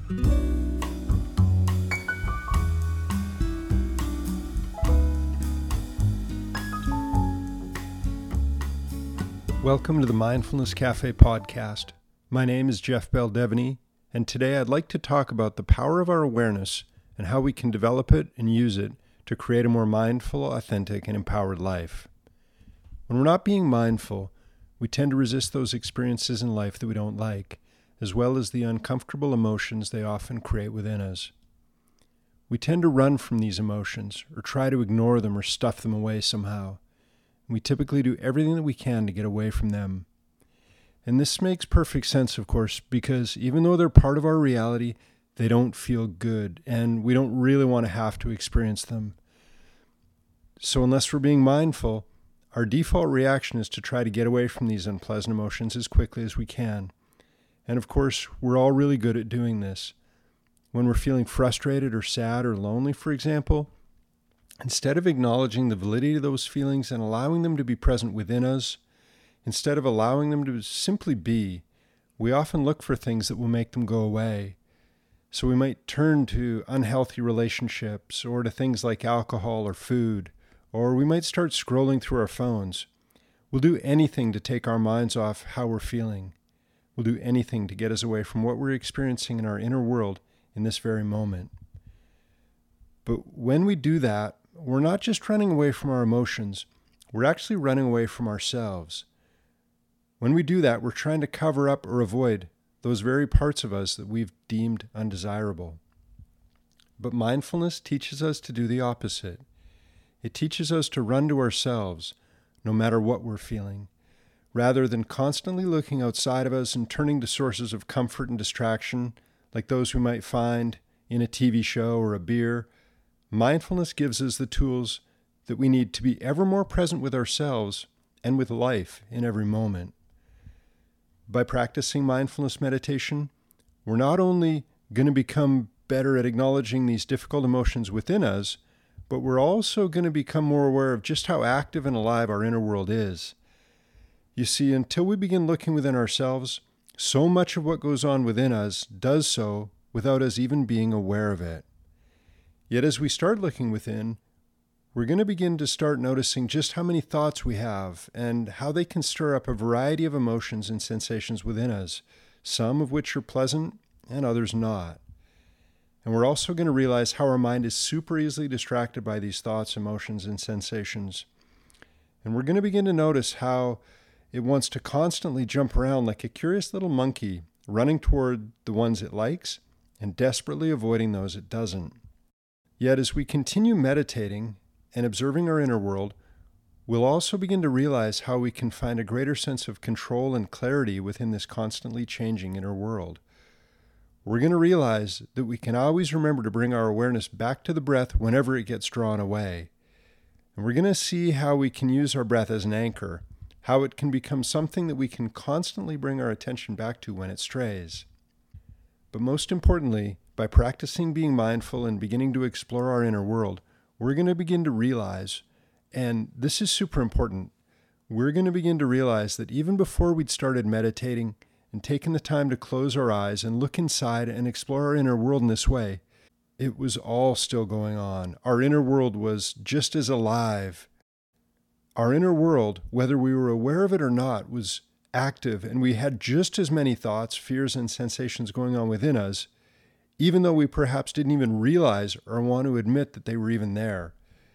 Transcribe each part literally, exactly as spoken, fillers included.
Welcome to the Mindfulness Cafe podcast. My name is Jeff Bell-Devaney, and today I'd like to talk about the power of our awareness and how we can develop it and use it to create a more mindful, authentic, and empowered life. When we're not being mindful, we tend to resist those experiences in life that we don't like, as well as the uncomfortable emotions they often create within us. We tend to run from these emotions or try to ignore them or stuff them away somehow. We typically do everything that we can to get away from them. And this makes perfect sense, of course, because even though they're part of our reality, they don't feel good, and we don't really want to have to experience them. So unless we're being mindful, our default reaction is to try to get away from these unpleasant emotions as quickly as we can. And of course, we're all really good at doing this. When we're feeling frustrated or sad or lonely, for example, instead of acknowledging the validity of those feelings and allowing them to be present within us, instead of allowing them to simply be, we often look for things that will make them go away. So we might turn to unhealthy relationships or to things like alcohol or food, or we might start scrolling through our phones. We'll do anything to take our minds off how we're feeling. We'll do anything to get us away from what we're experiencing in our inner world in this very moment. But when we do that, we're not just running away from our emotions, we're actually running away from ourselves. When we do that, we're trying to cover up or avoid those very parts of us that we've deemed undesirable. But mindfulness teaches us to do the opposite. It teaches us to run to ourselves, no matter what we're feeling, rather than constantly looking outside of us and turning to sources of comfort and distraction, like those we might find in a T V show or a beer. Mindfulness gives us the tools that we need to be ever more present with ourselves and with life in every moment. By practicing mindfulness meditation, we're not only going to become better at acknowledging these difficult emotions within us, but we're also going to become more aware of just how active and alive our inner world is. You see, until we begin looking within ourselves, so much of what goes on within us does so without us even being aware of it. Yet as we start looking within, we're going to begin to start noticing just how many thoughts we have and how they can stir up a variety of emotions and sensations within us, some of which are pleasant and others not. And we're also going to realize how our mind is super easily distracted by these thoughts, emotions, and sensations. And we're going to begin to notice how it wants to constantly jump around like a curious little monkey, running toward the ones it likes and desperately avoiding those it doesn't. Yet as we continue meditating and observing our inner world, we'll also begin to realize how we can find a greater sense of control and clarity within this constantly changing inner world. We're going to realize that we can always remember to bring our awareness back to the breath whenever it gets drawn away. And we're going to see how we can use our breath as an anchor, how it can become something that we can constantly bring our attention back to when it strays. But most importantly, by practicing being mindful and beginning to explore our inner world, we're going to begin to realize, and this is super important, we're going to begin to realize that even before we'd started meditating and taken the time to close our eyes and look inside and explore our inner world in this way, it was all still going on. Our inner world was just as alive. Our inner world, whether we were aware of it or not, was active, and we had just as many thoughts, fears, and sensations going on within us, even though we perhaps didn't even realize or want to admit that they were even there.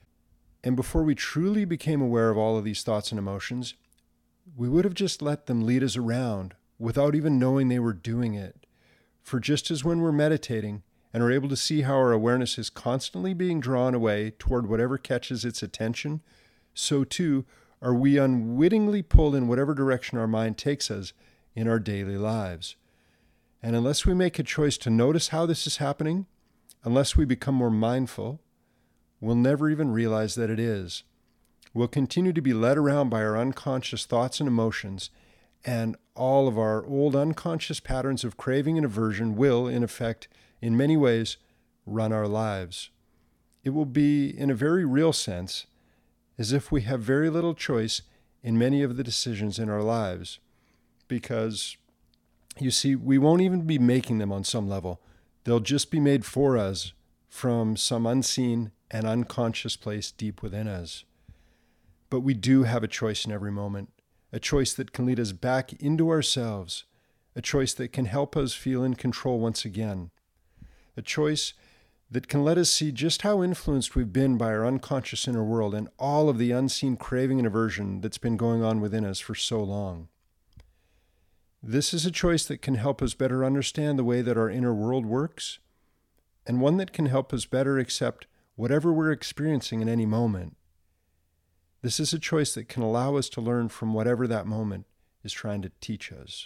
And before we truly became aware of all of these thoughts and emotions, we would have just let them lead us around without even knowing they were doing it. For just as when we're meditating and are able to see how our awareness is constantly being drawn away toward whatever catches its attention, so too are we unwittingly pulled in whatever direction our mind takes us in our daily lives. And unless we make a choice to notice how this is happening, unless we become more mindful, we'll never even realize that it is. We'll continue to be led around by our unconscious thoughts and emotions, and all of our old unconscious patterns of craving and aversion will, in effect, in many ways, run our lives. It will be, in a very real sense, as if we have very little choice in many of the decisions in our lives, because, you see, we won't even be making them on some level. They'll just be made for us from some unseen and unconscious place deep within us. But we do have a choice in every moment, a choice that can lead us back into ourselves, a choice that can help us feel in control once again, a choice that can let us see just how influenced we've been by our unconscious inner world and all of the unseen craving and aversion that's been going on within us for so long. This is a choice that can help us better understand the way that our inner world works, and one that can help us better accept whatever we're experiencing in any moment. This is a choice that can allow us to learn from whatever that moment is trying to teach us.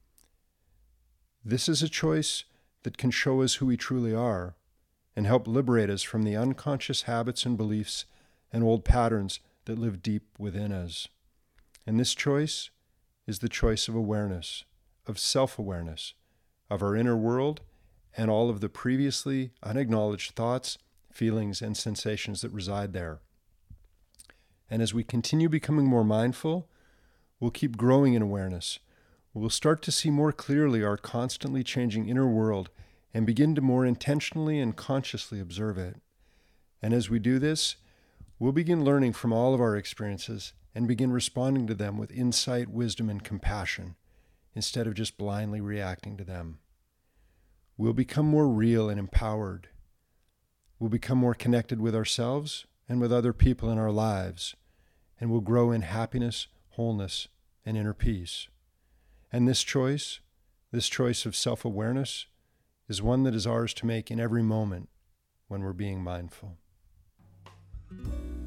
This is a choice that can show us who we truly are and help liberate us from the unconscious habits and beliefs and old patterns that live deep within us. And this choice is the choice of awareness, of self-awareness, of our inner world and all of the previously unacknowledged thoughts, feelings, and sensations that reside there. And as we continue becoming more mindful, we'll keep growing in awareness. We'll start to see more clearly our constantly changing inner world and begin to more intentionally and consciously observe it. And as we do this, we'll begin learning from all of our experiences and begin responding to them with insight, wisdom, and compassion, instead of just blindly reacting to them. We'll become more real and empowered. We'll become more connected with ourselves and with other people in our lives, and we'll grow in happiness, wholeness, and inner peace. And this choice, this choice of self-awareness, is one that is ours to make in every moment when we're being mindful.